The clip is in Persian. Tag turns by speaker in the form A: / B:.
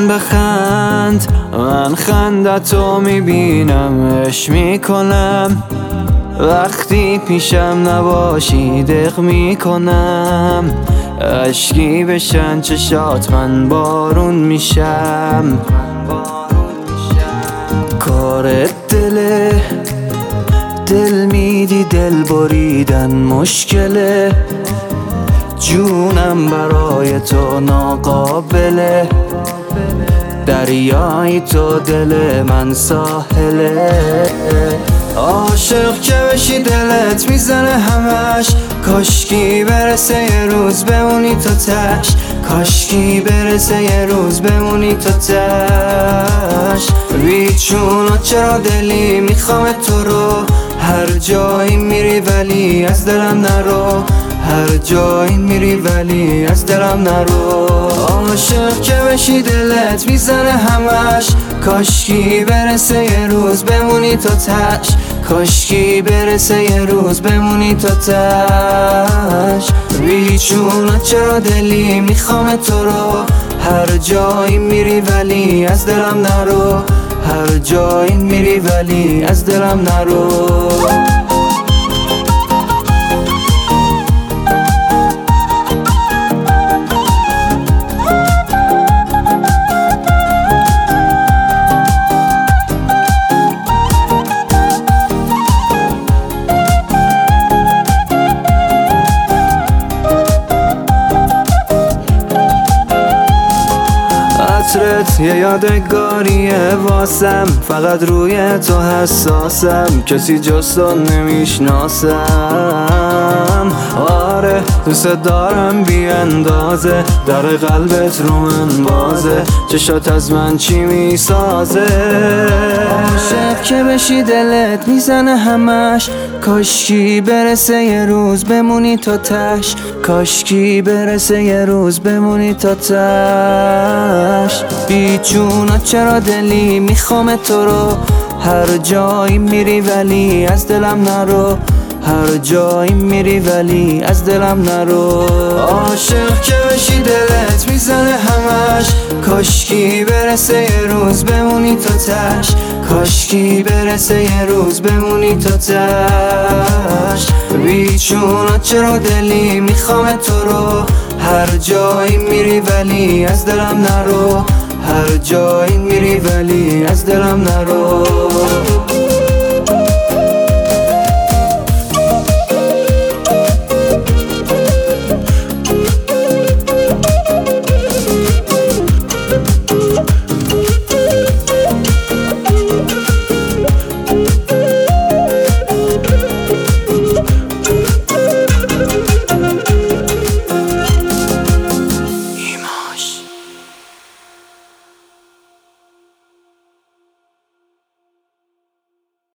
A: من بخند، من خندتو میبینم عشق میکنم. وقتی پیشم نباشی دق میکنم. اشکی بشن چشات من بارون میشم. کارت دله، دل میدی دل بریدن مشکله. جونم برای تو ناقابله. دریای تو دل من ساحله. عاشق که بشی دلت میزنه همش. کاشکی برسه یه روز بمونی تو تش. کاشکی برسه یه روز بمونی تو تش. بیچونا چرا دلی میخوام تو رو. هر جایی میری ولی از دلم نرو. هر جایی میری ولی از دلم نرو. عاشق که بشی دلت میزنه همش. کاشکی برسه یه روز بمونی تو تش. کاشکی برسه یه روز بمونی تو تش. بیچونا چرا دلی میخوام تو رو. هر جایی میری ولی از دلم نرو. هر جایی میری ولی از دلم نرو. عطرت یه یادگاریه واسم. فقط روی تو حساسم. کسی جز تو نمیشناسم. آره دوست دارم بی اندازه. در قلبت رو من بازه. چشات از من چی میسازه. عاشق که بشی دلت میزنه همش. کاشکی برسه یه روز بمونی تو تش. کاشکی برسه یه روز بمونی تو تش. بیچونا چرا دلی میخوام تو رو. هر جایی میری ولی از دلم نرو. هر جایی میری ولی از دلم نرو. عاشق که بشی دلت میزنه همش. کاشکی برسه یه روز بمونی تو تش. کاشکی برسه یه روز بمونی تو تش. بیچونا چرا دلی میخوام تو رو. هر جایی میری ولی از دلم نرو. هر جایی میری ولی از دلم نرو.